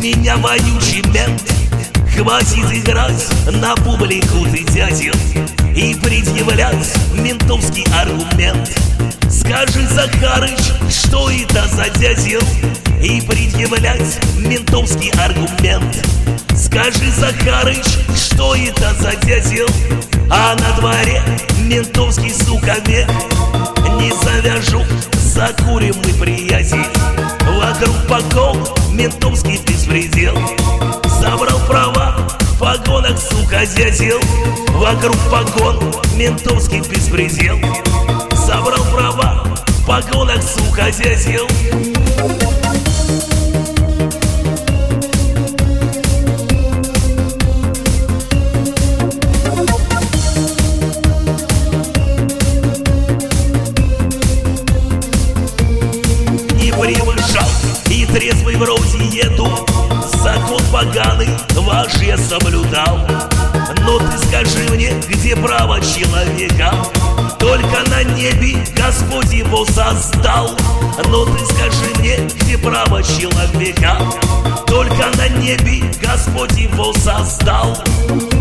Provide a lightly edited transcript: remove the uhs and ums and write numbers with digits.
меня вонючий мент. Хватит играть на публику ты, дядя, и предъявлять ментовский аргумент. Скажи, Захарыч, что это за дядя, и предъявлять ментовский аргумент. Скажи, Захарыч, что это за дядя, а на дворе ментовский, сука, век. Не завяжу, закурим мы, приятель, вокруг погон ментовский беспредел. Забрал права в погонах, сука, дядел, вокруг погон ментовский беспредел. Забрал права в погонах, сука, дядел. Превышал и трезвый вроде еду, закон поганый ваш я соблюдал. Но ты скажи мне, где право человека? Только на небе Господь его создал. Но ты скажи мне, где право человека? Только на небе Господь его создал.